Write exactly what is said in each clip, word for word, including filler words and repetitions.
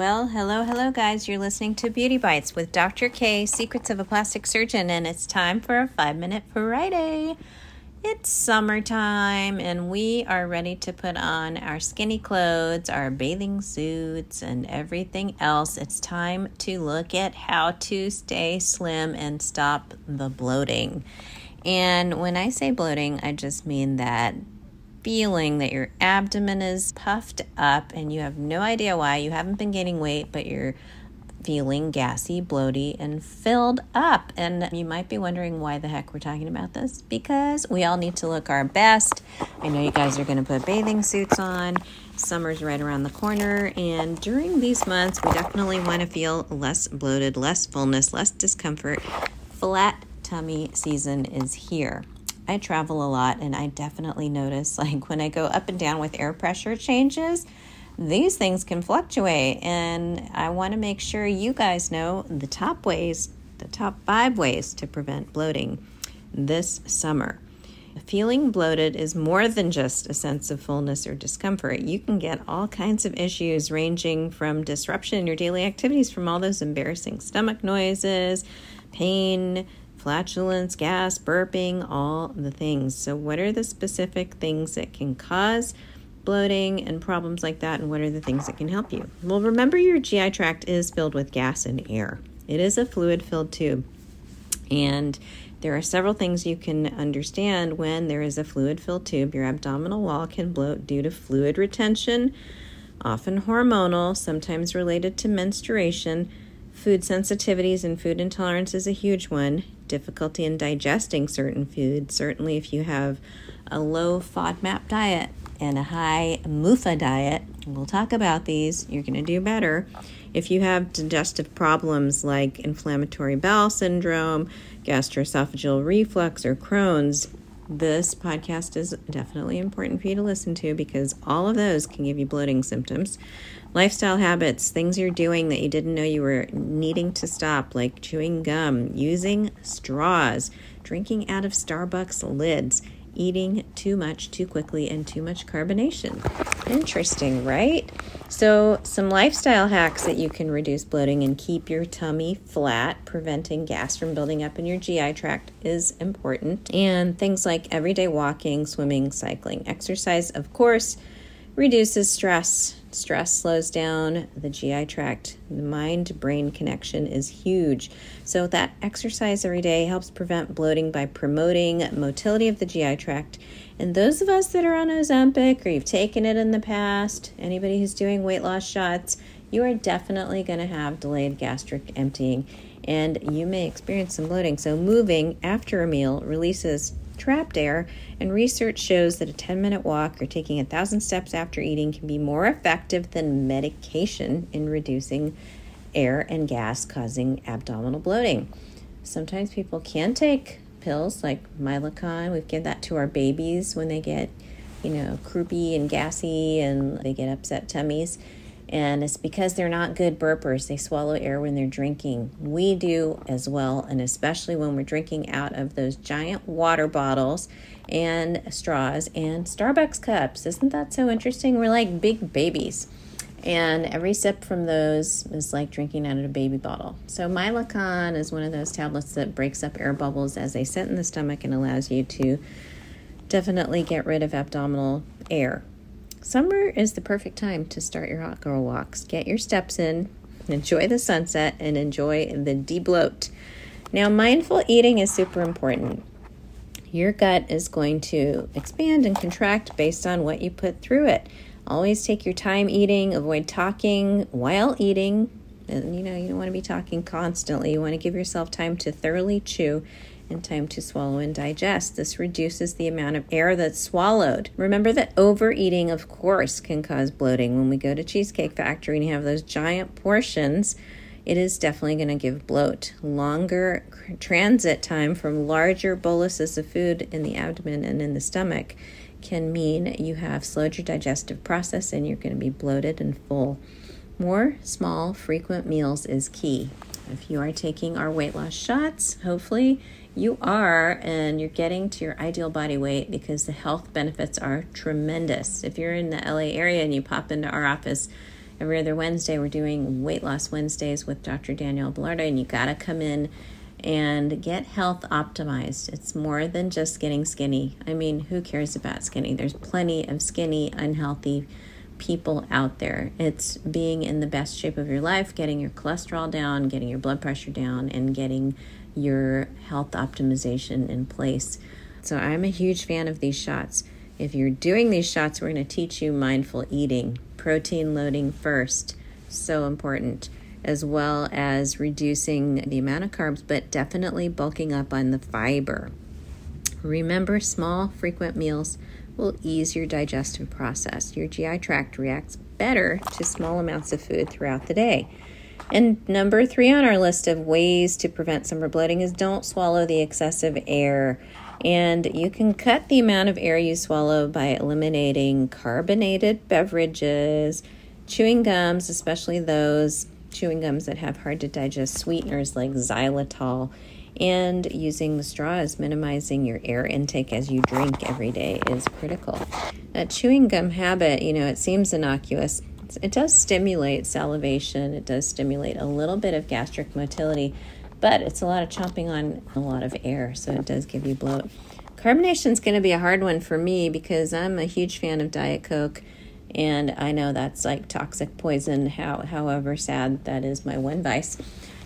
Well, hello, hello, guys. You're listening to Beauty Bites with Doctor K, Secrets of a Plastic Surgeon, and it's time for a five-minute Friday. It's summertime, and we are ready to put on our skinny clothes, our bathing suits, and everything else. It's time to look at how to stay slim and stop the bloating. And when I say bloating, I just mean that feeling that your abdomen is puffed up and you have no idea why. You haven't been gaining weight, but you're feeling gassy, bloaty, and filled up. And you might be wondering why the heck we're talking about this, because we all need to look our best. I know you guys are going to put bathing suits on. Summer's right around the corner, and during these months, we definitely want to feel less bloated, less fullness, less discomfort. Flat tummy season is here. I travel a lot, and I definitely notice, like, when I go up and down with air pressure changes, these things can fluctuate, and I want to make sure you guys know the top ways, the top five ways to prevent bloating this summer. Feeling bloated is more than just a sense of fullness or discomfort. You can get all kinds of issues ranging from disruption in your daily activities, from all those embarrassing stomach noises, pain, flatulence, gas, burping, all the things. So what are the specific things that can cause bloating and problems like that, and what are the things that can help you? Well, remember, your G I tract is filled with gas and air. It is a fluid-filled tube, and there are several things you can understand when there is a fluid-filled tube. Your abdominal wall can bloat due to fluid retention, often hormonal, sometimes related to menstruation. Food sensitivities and food intolerance is a huge one. Difficulty in digesting certain foods. Certainly if you have a low FODMAP diet and a high M U F A diet, we'll talk about these, you're going to do better. If you have digestive problems like inflammatory bowel syndrome, gastroesophageal reflux, or Crohn's, this podcast is definitely important for you to listen to, because all of those can give you bloating symptoms. Lifestyle habits, things you're doing that you didn't know you were needing to stop, like chewing gum, using straws, drinking out of Starbucks lids, eating too much too quickly, and too much carbonation. Interesting, right? So some lifestyle hacks that you can reduce bloating and keep your tummy flat, preventing gas from building up in your G I tract, is important. And things like everyday walking, swimming, cycling. Exercise, of course, reduces stress. Stress slows down the G I tract. The mind-brain connection is huge. So that exercise every day helps prevent bloating by promoting motility of the G I tract. And those of us that are on Ozempic, or you've taken it in the past, anybody who's doing weight loss shots, you are definitely going to have delayed gastric emptying, and you may experience some bloating. So moving after a meal releases trapped air, and research shows that a ten-minute walk or taking a thousand steps after eating can be more effective than medication in reducing air and gas causing abdominal bloating. Sometimes people can take pills like Mylicon. We've given that to our babies when they get, you know, croupy and gassy and they get upset tummies. And it's because they're not good burpers. They swallow air when they're drinking. We do as well, and especially when we're drinking out of those giant water bottles and straws and Starbucks cups. Isn't that so interesting? We're like big babies. And every sip from those is like drinking out of a baby bottle. So Mylicon is one of those tablets that breaks up air bubbles as they sit in the stomach and allows you to definitely get rid of abdominal air. Summer is the perfect time to start your hot girl walks. Get your steps in, enjoy the sunset, and enjoy the de-bloat. Now, mindful eating is super important. Your gut is going to expand and contract based on what you put through it. Always take your time eating. Avoid talking while eating. And, you know, you don't want to be talking constantly. You want to give yourself time to thoroughly chew and time to swallow and digest. This reduces the amount of air that's swallowed. Remember that overeating, of course, can cause bloating. When we go to Cheesecake Factory and you have those giant portions, it is definitely going to give bloat. Longer transit time from larger boluses of food in the abdomen and in the stomach can mean you have slowed your digestive process and you're going to be bloated and full. More small, frequent meals is key. If you are taking our weight loss shots, hopefully you are, and you're getting to your ideal body weight, because the health benefits are tremendous. If you're in the L A area and you pop into our office, every other Wednesday we're doing Weight Loss Wednesdays with Doctor Danielle Belarda, and you got to come in and get health optimized. It's more than just getting skinny. I mean, who cares about skinny? There's plenty of skinny, unhealthy people out there. It's being in the best shape of your life, getting your cholesterol down, getting your blood pressure down, and getting your health optimization in place. So I'm a huge fan of these shots. If you're doing these shots, we're going to teach you mindful eating, protein loading first, so important, as well as reducing the amount of carbs, but definitely bulking up on the fiber. Remember, small, frequent meals will ease your digestive process. Your G I tract reacts better to small amounts of food throughout the day. And number three on our list of ways to prevent summer bloating is don't swallow the excessive air. And you can cut the amount of air you swallow by eliminating carbonated beverages, chewing gums, especially those chewing gums that have hard to digest sweeteners like xylitol, and using the straws. Minimizing your air intake as you drink every day is critical. That chewing gum habit, you know, it seems innocuous. It does stimulate salivation. It does stimulate a little bit of gastric motility, but it's a lot of chomping on a lot of air, so it does give you bloat. Carbonation is going to be a hard one for me because I'm a huge fan of Diet Coke, and I know that's like toxic poison, how, however sad that is my one vice.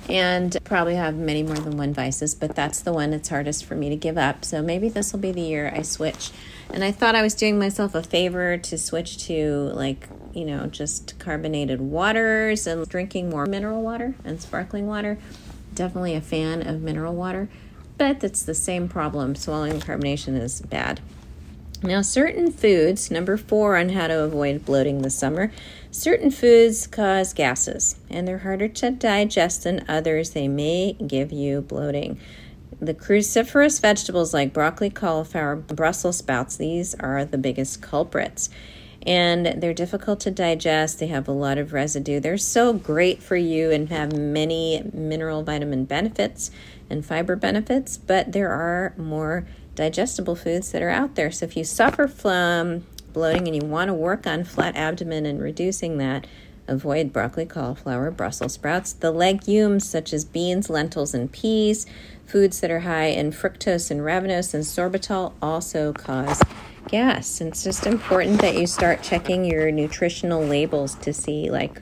And probably have many more than one vices, but that's the one that's hardest for me to give up. So maybe this will be the year I switch. And I thought I was doing myself a favor to switch to, like, you know, just carbonated waters and drinking more mineral water and sparkling water. Definitely a fan of mineral water, but it's the same problem. Swallowing carbonation is bad. Now, certain foods, number four on how to avoid bloating this summer, certain foods cause gases, and they're harder to digest than others. They may give you bloating. The cruciferous vegetables like broccoli, cauliflower, Brussels sprouts, these are the biggest culprits. And they're difficult to digest. They have a lot of residue. They're so great for you and have many mineral vitamin benefits and fiber benefits, but there are more digestible foods that are out there. So if you suffer from bloating and you want to work on flat abdomen and reducing that, avoid broccoli, cauliflower, Brussels sprouts. The legumes such as beans, lentils, and peas, foods that are high in fructose and ribose and sorbitol also cause gas. And it's just important that you start checking your nutritional labels to see like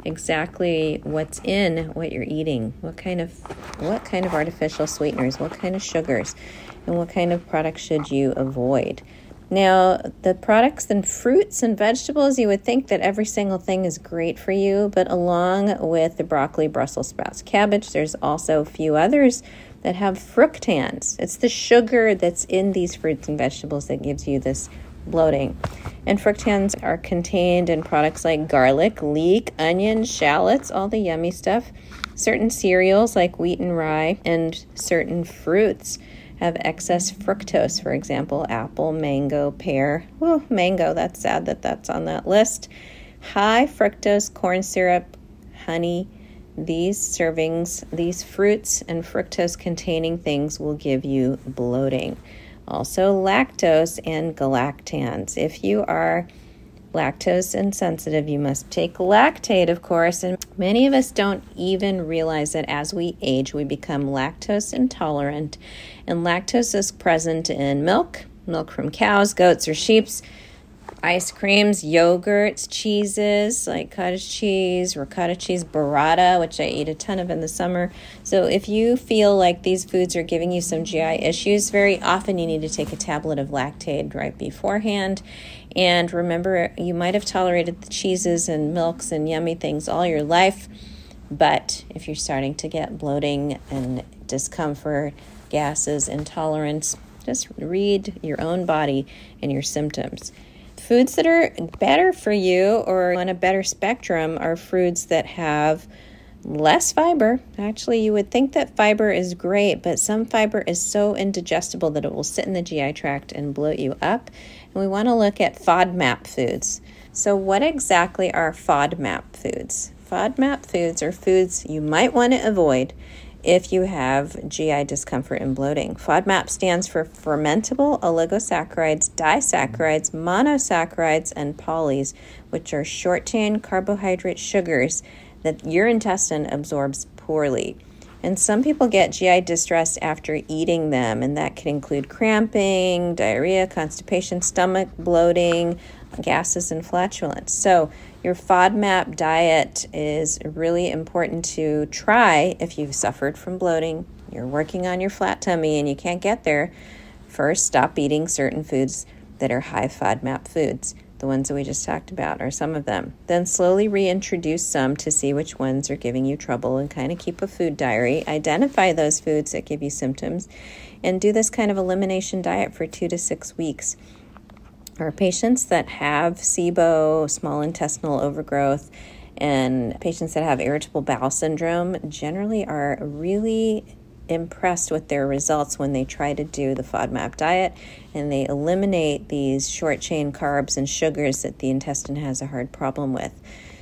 exactly what's in what you're eating, what kind of what kind of artificial sweeteners, what kind of sugars, and what kind of products should you avoid. Now, the products and fruits and vegetables, you would think that every single thing is great for you, but along with the broccoli, Brussels sprouts, cabbage, there's also a few others that have fructans. It's the sugar that's in these fruits and vegetables that gives you this bloating. And fructans are contained in products like garlic, leek, onions, shallots, all the yummy stuff. Certain cereals like wheat and rye, and certain fruits have excess fructose, for example, apple, mango, pear. Well, mango, that's sad that that's on that list. High fructose corn syrup, honey. These servings, these fruits and fructose containing things will give you bloating. Also, lactose and galactans. If you are lactose insensitive, you must take Lactaid, of course, and many of us don't even realize that as we age, we become lactose intolerant, and lactose is present in milk, milk from cows, goats, or sheep's, ice creams, yogurts, cheeses like cottage cheese, ricotta cheese, burrata, which I eat a ton of in the summer. So if you feel like these foods are giving you some G I issues, very often you need to take a tablet of Lactaid right beforehand. And remember, you might have tolerated the cheeses and milks and yummy things all your life, but if you're starting to get bloating and discomfort, gases, intolerance, just read your own body and your symptoms. Foods that are better for you or on a better spectrum are foods that have less fiber. Actually, you would think that fiber is great, but some fiber is so indigestible that it will sit in the G I tract and bloat you up. And we want to look at FODMAP foods. So what exactly are FODMAP foods? FODMAP foods are foods you might want to avoid. if you have G I discomfort and bloating. FODMAP stands for fermentable oligosaccharides, disaccharides, monosaccharides, and polys, which are short-chain carbohydrate sugars that your intestine absorbs poorly. And some people get G I distress after eating them, and that can include cramping, diarrhea, constipation, stomach bloating, gases, and flatulence. So your FODMAP diet is really important to try if you've suffered from bloating, you're working on your flat tummy and you can't get there. First, stop eating certain foods that are high FODMAP foods. The ones that we just talked about are some of them. Then slowly reintroduce some to see which ones are giving you trouble and kind of keep a food diary. Identify those foods that give you symptoms and do this kind of elimination diet for two to six weeks. Our patients that have S I B O, small intestinal overgrowth, and patients that have irritable bowel syndrome generally are really impressed with their results when they try to do the FODMAP diet and they eliminate these short chain carbs and sugars that the intestine has a hard problem with.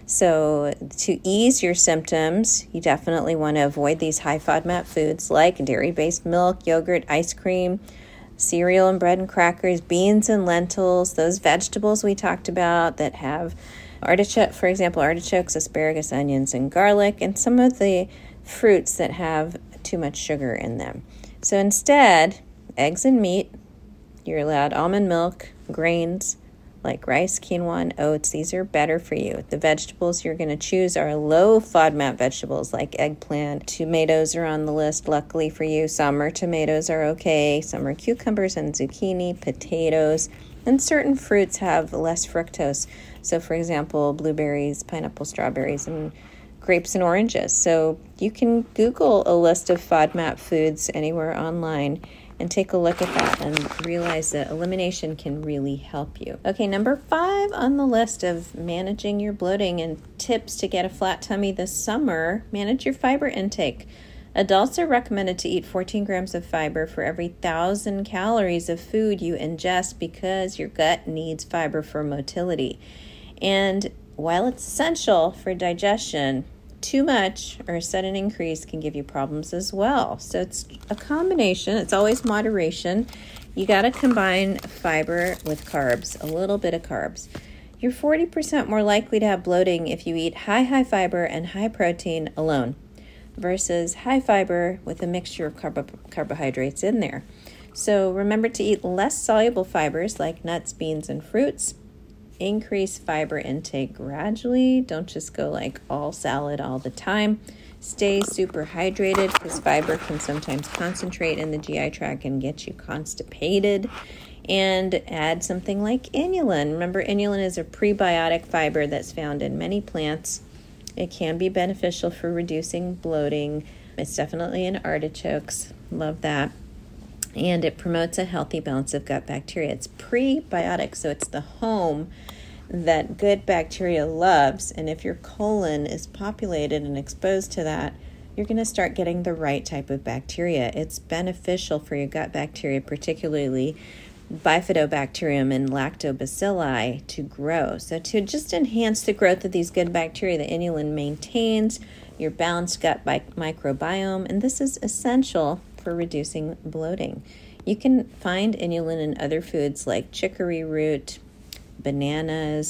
So to ease your symptoms, you definitely want to avoid these high FODMAP foods like dairy-based milk, yogurt, ice cream, cereal and bread and crackers, beans and lentils, those vegetables we talked about that have artichoke, for example, artichokes, asparagus, onions, and garlic, and some of the fruits that have too much sugar in them. So instead, eggs and meat, you're allowed almond milk, grains like rice, quinoa, and oats. These are better for you. The vegetables you're going to choose are low FODMAP vegetables like eggplant. Tomatoes are on the list, luckily for you. Summer tomatoes are okay. Some are cucumbers and zucchini, potatoes, and certain fruits have less fructose. So, for example, blueberries, pineapple, strawberries, and grapes and oranges. So you can Google a list of FODMAP foods anywhere online and take a look at that and realize that elimination can really help you. Okay, number five on the list of managing your bloating and tips to get a flat tummy this summer, manage your fiber intake. Adults are recommended to eat fourteen grams of fiber for every one thousand calories of food you ingest because your gut needs fiber for motility. And while it's essential for digestion, too much or a sudden increase can give you problems as well. So it's a combination. It's always moderation. You got to combine fiber with carbs, a little bit of carbs. You're forty percent more likely to have bloating if you eat high, high fiber and high protein alone versus high fiber with a mixture of carbo- carbohydrates in there. So remember to eat less soluble fibers like nuts, beans, and fruits. Increase fiber intake gradually. Don't just go like all salad all the time. Stay super hydrated because fiber can sometimes concentrate in the G I tract and get you constipated. And add something like inulin. Remember, inulin is a prebiotic fiber that's found in many plants. It can be beneficial for reducing bloating. It's definitely in artichokes. Love that. And it promotes a healthy balance of gut bacteria. It's prebiotic, so it's the home that good bacteria loves. And if your colon is populated and exposed to that, you're going to start getting the right type of bacteria. It's beneficial for your gut bacteria, particularly Bifidobacterium and lactobacilli, to grow. So to just enhance the growth of these good bacteria, the inulin maintains your balanced gut microbiome, and this is essential for reducing bloating. You can find inulin in other foods like chicory root, bananas,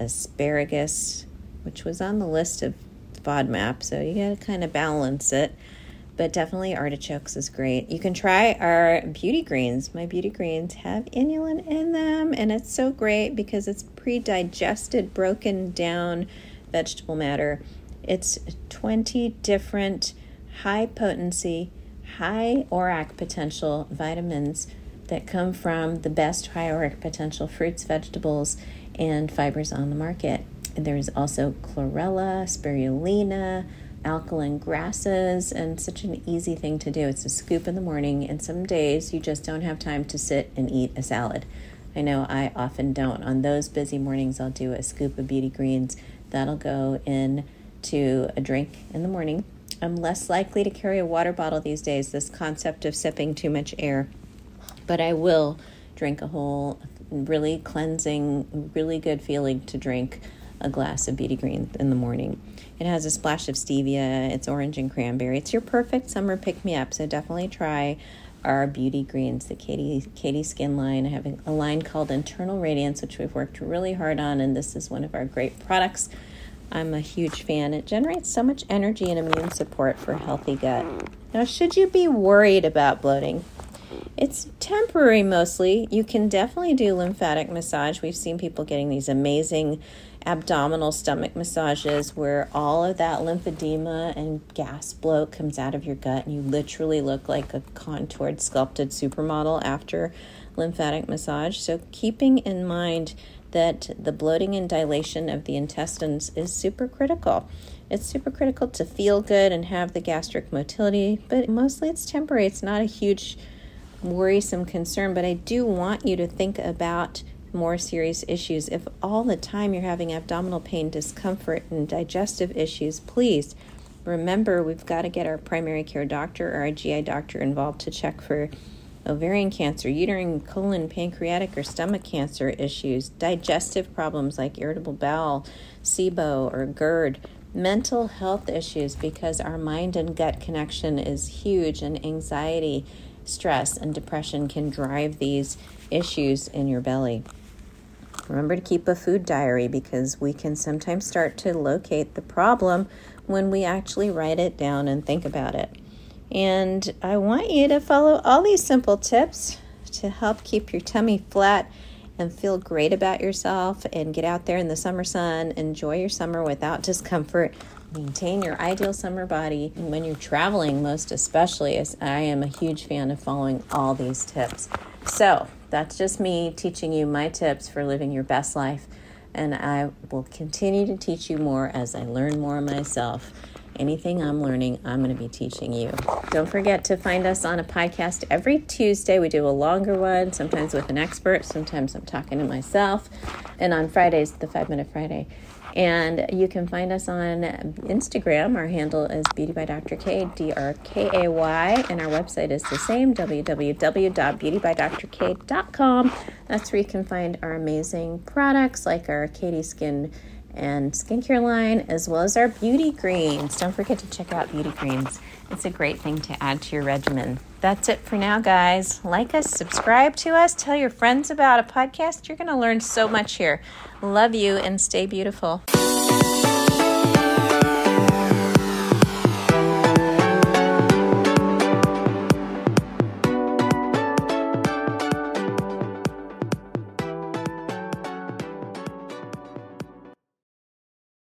asparagus, which was on the list of FODMAP, so you got to kind of balance it. But definitely artichokes is great. You can try our beauty greens. My beauty greens have inulin in them, and it's so great because it's pre-digested, broken down vegetable matter. It's twenty different high potency, high ORAC potential vitamins that come from the best high ORAC potential fruits, vegetables, and fibers on the market. And there's also chlorella, spirulina, alkaline grasses, and such an easy thing to do. It's a scoop in the morning, and some days you just don't have time to sit and eat a salad. I know I often don't. On those busy mornings, I'll do a scoop of beauty greens. That'll go in to a drink in the morning. I'm less likely to carry a water bottle these days, this concept of sipping too much air, but I will drink a whole really cleansing, really good feeling to drink a glass of Beauty Green in the morning. It has a splash of stevia. It's orange and cranberry. It's your perfect summer pick-me-up, so definitely try our Beauty Greens, the Katie, Katie Skin line. I have a, a line called Internal Radiance, which we've worked really hard on, and this is one of our great products. I'm a huge fan. It generates so much energy and immune support for a healthy gut. Now, should you be worried about bloating? It's temporary mostly. You can definitely do lymphatic massage. We've seen people getting these amazing abdominal stomach massages where all of that lymphedema and gas bloat comes out of your gut and you literally look like a contoured, sculpted supermodel after lymphatic massage. So keeping in mind that the bloating and dilation of the intestines is super critical. It's super critical to feel good and have the gastric motility, but mostly it's temporary. It's not a huge worrisome concern, but I do want you to think about more serious issues. If all the time you're having abdominal pain, discomfort, and digestive issues, please remember we've got to get our primary care doctor or our G I doctor involved to check for ovarian cancer, uterine, colon, pancreatic, or stomach cancer issues, digestive problems like irritable bowel, S I B O, or GERD, mental health issues, because our mind and gut connection is huge, and anxiety, stress, and depression can drive these issues in your belly. Remember to keep a food diary, because we can sometimes start to locate the problem when we actually write it down and think about it. And I want you to follow all these simple tips to help keep your tummy flat and feel great about yourself, and get out there in the summer sun, enjoy your summer without discomfort, maintain your ideal summer body, and when you're traveling most especially, as I am a huge fan of following all these tips. So that's just me teaching you my tips for living your best life, and I will continue to teach you more as I learn more myself. Anything I'm learning, I'm going to be teaching you. Don't forget to find us on a podcast every Tuesday. We do a longer one, sometimes with an expert, sometimes I'm talking to myself, and on Fridays, the Five Minute Friday. And you can find us on Instagram. Our handle is Beauty by Doctor K, D R K A Y, and our website is the same, w w w dot beauty by dr k dot com. That's where you can find our amazing products like our Katie Skin and skincare line, as well as our Beauty Greens. Don't forget to check out Beauty Greens. It's a great thing to add to your regimen. That's it for now, guys. Like us, subscribe to us, tell your friends about a podcast. You're going to learn so much here. Love you, and stay beautiful.